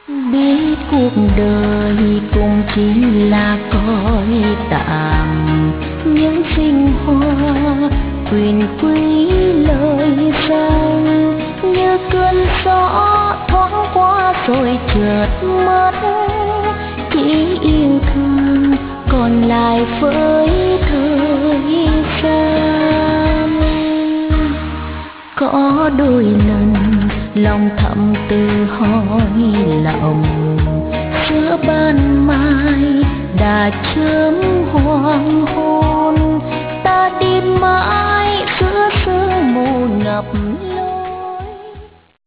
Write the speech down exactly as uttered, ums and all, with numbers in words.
Biết cuộc đời cũng chỉ là cõi tạm, những sinh hoa quyền quý lời sang như cơn gió thoáng qua rồi chợt mất, chỉ yêu thương còn lại với thời gian. Có đôi lần lòng thầm tự hỏi lòng, giữa ban mai đã chớm hoàng hôn, ta đi mãi giữa sương mù ngập